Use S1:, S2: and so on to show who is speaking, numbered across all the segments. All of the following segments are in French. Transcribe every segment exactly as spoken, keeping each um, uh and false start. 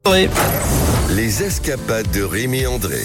S1: André.
S2: Les escapades de Rémi André.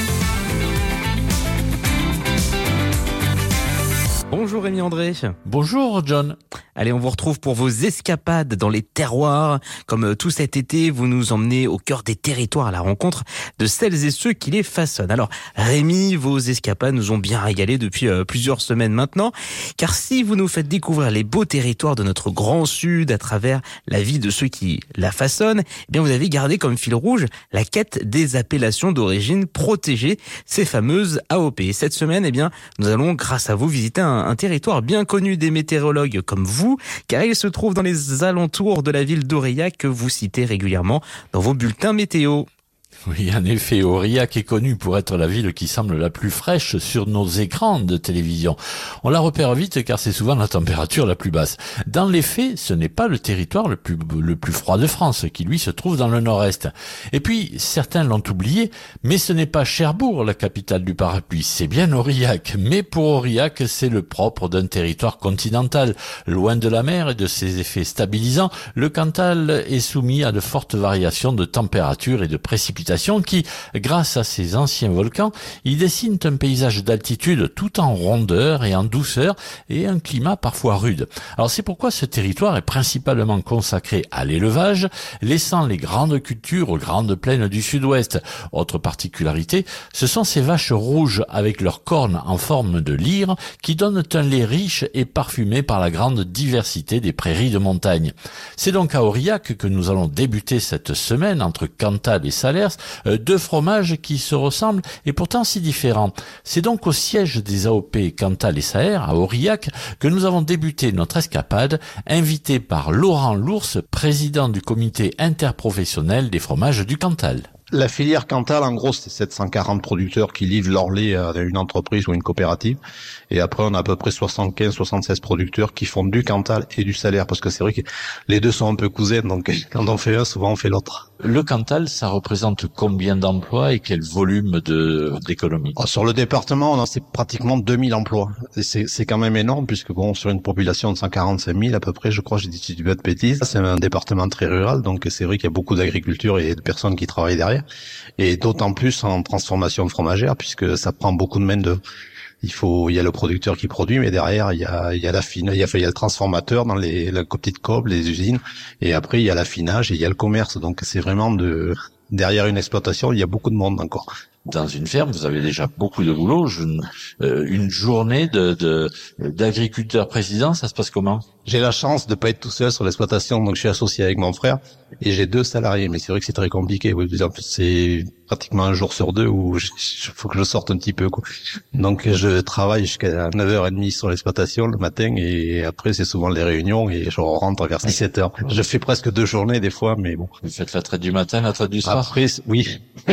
S1: Bonjour Rémi André.
S3: Bonjour John.
S1: Allez, on vous retrouve pour vos escapades dans les terroirs. Comme tout cet été, vous nous emmenez au cœur des territoires à la rencontre de celles et ceux qui les façonnent. Alors Rémi, vos escapades nous ont bien régalé depuis euh, plusieurs semaines maintenant. Car si vous nous faites découvrir les beaux territoires de notre grand sud à travers la vie de ceux qui la façonnent, eh bien vous avez gardé comme fil rouge la quête des appellations d'origine protégées, ces fameuses A O P. Cette semaine, eh bien, nous allons, grâce à vous, visiter un, un territoire bien connu des météorologues comme vous, car il se trouve dans les alentours de la ville d'Aurillac que vous citez régulièrement dans vos bulletins météo.
S3: Oui, en effet, Aurillac est connue pour être la ville qui semble la plus fraîche sur nos écrans de télévision. On la repère vite car c'est souvent la température la plus basse. Dans les faits, ce n'est pas le territoire le plus, le plus froid de France, qui lui se trouve dans le nord-est. Et puis, certains l'ont oublié, mais ce n'est pas Cherbourg, la capitale du parapluie, c'est bien Aurillac. Mais pour Aurillac, c'est le propre d'un territoire continental. Loin de la mer et de ses effets stabilisants, le Cantal est soumis à de fortes variations de température et de précipitations qui, grâce à ces anciens volcans, y dessinent un paysage d'altitude tout en rondeur et en douceur et un climat parfois rude. Alors c'est pourquoi ce territoire est principalement consacré à l'élevage, laissant les grandes cultures aux grandes plaines du sud-ouest. Autre particularité, ce sont ces vaches rouges avec leurs cornes en forme de lyre qui donnent un lait riche et parfumé par la grande diversité des prairies de montagne. C'est donc à Aurillac que nous allons débuter cette semaine entre Cantal et Salers, deux fromages qui se ressemblent et pourtant si différents. C'est donc au siège des A O P Cantal et Salers, à Aurillac, que nous avons débuté notre escapade, invité par Laurent Lours, président du comité interprofessionnel des fromages du Cantal.
S4: La filière Cantal, en gros, c'est sept cent quarante producteurs qui livrent leur lait à une entreprise ou une coopérative. Et après, on a à peu près soixante-quinze soixante-seize producteurs qui font du Cantal et du Salers. Parce que c'est vrai que les deux sont un peu cousins, donc quand on fait un, souvent on fait l'autre.
S3: Le Cantal, ça représente combien d'emplois et quel volume de d'économie?
S4: Sur le département, on a c'est pratiquement deux mille emplois. Et c'est, c'est quand même énorme, puisque bon, sur une population de cent quarante-cinq mille à peu près, je crois, j'ai dit si tu veux de bêtises. C'est un département très rural, donc c'est vrai qu'il y a beaucoup d'agriculture et de personnes qui travaillent derrière. Et d'autant plus en transformation fromagère, puisque ça prend beaucoup de main-d'œuvre. Il faut, il y a le producteur qui produit, mais derrière il y a, il y a la fine, il y a, il y a le transformateur dans les, la petite cobe, les usines, et après il y a l'affinage et il y a le commerce. Donc c'est vraiment de, derrière une exploitation, il y a beaucoup de monde encore.
S3: Dans une ferme, vous avez déjà beaucoup de boulot. Je, euh, une journée de, de d'agriculteur président, ça se passe comment?
S4: J'ai la chance de pas être tout seul sur l'exploitation, donc je suis associé avec mon frère et j'ai deux salariés. Mais c'est vrai que c'est très compliqué. Oui, c'est pratiquement un jour sur deux où il faut que je sorte un petit peu, quoi. Donc je travaille jusqu'à neuf heures trente sur l'exploitation le matin et après c'est souvent les réunions et je rentre vers dix-sept heures. Je fais presque deux journées des fois, mais bon.
S3: Vous faites la traite du matin, la traite du soir?
S4: Après, oui.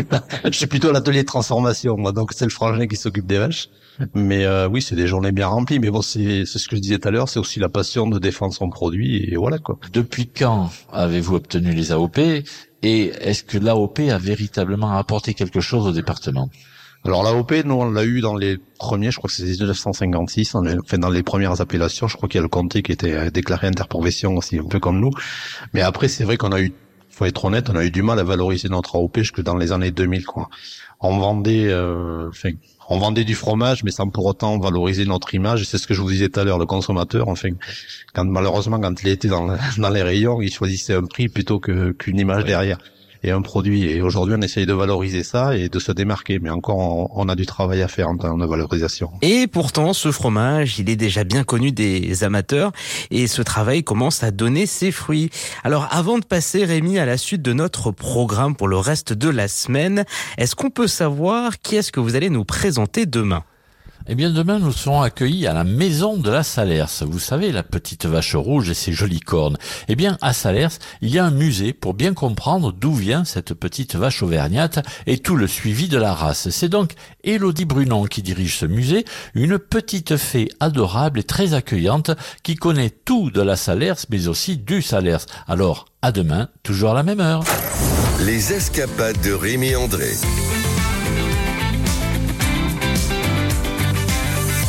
S4: Je suis plutôt à l'atelier de transformation, moi, donc c'est le frangin qui s'occupe des vaches. Mais euh, oui, c'est des journées bien remplies. Mais bon, c'est, c'est ce que je disais tout à l'heure, c'est aussi la passion de défendre son produit et voilà quoi.
S3: Depuis quand avez-vous obtenu les A O P et est-ce que l'A O P a véritablement apporté quelque chose au département?
S4: Alors l'A O P, nous on l'a eu dans les premiers, je crois que c'est dix-neuf cent cinquante-six, enfin dans les premières appellations. Je crois qu'il y a le comté qui était déclaré interprofession aussi, un peu comme nous. Mais après, c'est vrai qu'on a eu, faut être honnête, on a eu du mal à valoriser notre A O P jusque dans les années deux mille, quoi. On vendait, euh, enfin, on vendait du fromage, mais sans pour autant valoriser notre image. C'est ce que je vous disais tout à l'heure, le consommateur, enfin, quand malheureusement, quand il était dans, dans les rayons, il choisissait un prix plutôt que qu'une image derrière et un produit. Et aujourd'hui, on essaye de valoriser ça et de se démarquer. Mais encore, on, on a du travail à faire en termes de valorisation.
S1: Et pourtant, ce fromage, il est déjà bien connu des amateurs et ce travail commence à donner ses fruits. Alors, avant de passer, Rémi, à la suite de notre programme pour le reste de la semaine, est-ce qu'on peut savoir qui est-ce que vous allez nous présenter demain ?
S3: Eh bien, demain, nous serons accueillis à la maison de la Salers. Vous savez, la petite vache rouge et ses jolies cornes. Eh bien, à Salers, il y a un musée pour bien comprendre d'où vient cette petite vache auvergnate et tout le suivi de la race. C'est donc Élodie Brunon qui dirige ce musée, une petite fée adorable et très accueillante qui connaît tout de la Salers, mais aussi du Salers. Alors, à demain, toujours à la même heure.
S2: Les escapades de Rémi André.